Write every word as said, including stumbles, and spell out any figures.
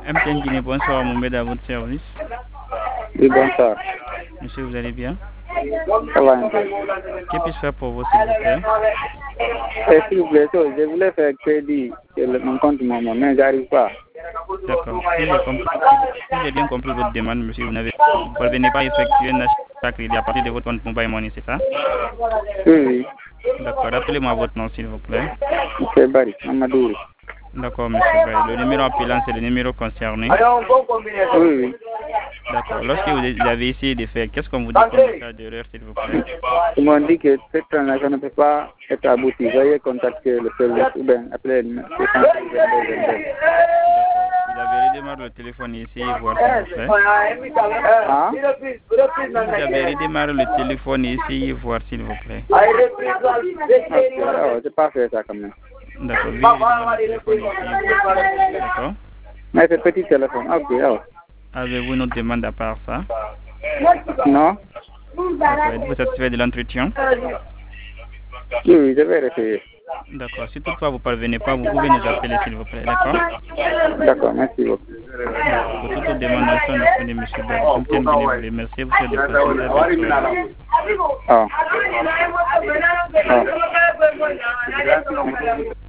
M T N Guinée, bonsoir, Mohamed, à votre service. Oui, bonsoir. Monsieur, vous allez bien? Ça va un peu. Que puis-je faire pour vous, s'il vous plaît? Eh, s'il vous plaît, je voulais faire crédit sur le- mon compte Momo, mais j'arrive pas. D'accord. Si j'ai compris- si j'ai bien compris votre demande, monsieur, vous n'avez vous ne parvenez pas à effectuer un achat à crédit à partir de votre compte mobile money, c'est ça? Oui, oui. D'accord. Rappelez-moi votre nom, s'il vous plaît. C'est Barry, Mamadou. D'accord, monsieur Baye. Le numéro appelant, c'est le numéro concerné. Oui, oui. D'accord. Lorsque vous avez essayé de faire, qu'est-ce qu'on vous dit comme message d'erreur, s'il vous plaît? Ils m'ont dit que cette transaction ne peut pas être aboutie. Veuillez contacter le service ou bien appeler le numéro. Vous avez redémarré le téléphone et essayé de voir, s'il vous plaît. Ah? Vous avez redémarré le téléphone et essayé de voir, s'il vous plaît. Ok, alors, j'ai pas fait ça quand même. D'accord. Veuillez redémarrer le téléphone et essayez de voir, s'il vous plaît. D'accord. Mais c'est petit téléphone. Ok, alors. Avez-vous une autre demande à part ça? Non? D'accord. Êtes-vous satisfait de l'entretien? Oui, oui, je vais essayer. D'accord. Si toutefois vous ne parvenez pas, vous pouvez nous appeler, s'il vous plaît. D'accord? D'accord, merci beaucoup. D'accord. Pour toute autre demande, nous sommes disponibles, monsieur Baye. M T N Guinée vous remercie. Vous souhaite de passer une très belle soirée. Ah. Ah.